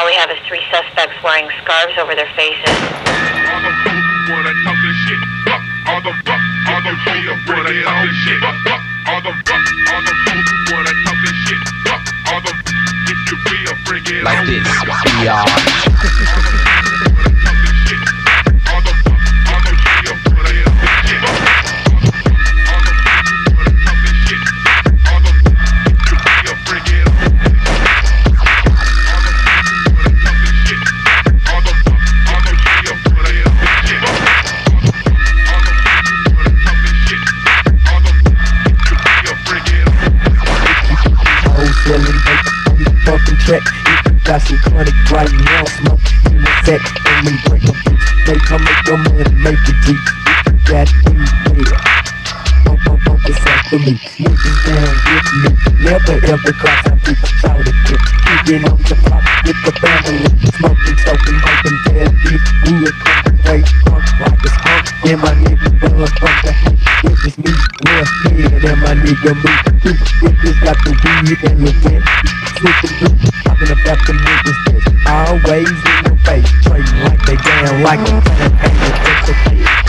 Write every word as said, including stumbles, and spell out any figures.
All we have is three suspects wearing scarves over their faces. All the fools who wanna talk this shit, fuck. All the fuck, all the fools who wanna talk this shit, fuck. All the fuck, all the fools who wanna talk this shit, fuck. All the if you real, bring it like on. this, yeah. Fucking track, if you got some chronic right now, smoke in the set, and we break a beat. They come make your man make it deep. If you got things later, pump, pump, pump this out for me. Niggas down with me, never ever cross our people shout it. Keeping on the block with the family, smoking, soaking, open, dead deep. We will come to wait, punk like a skunk. And my nigga run from the hate. This is me, real head, and my nigga me. Two bitches got the weed and the wind. Talking about the niggas that's always in your face, trading like they down like a fan, and it's the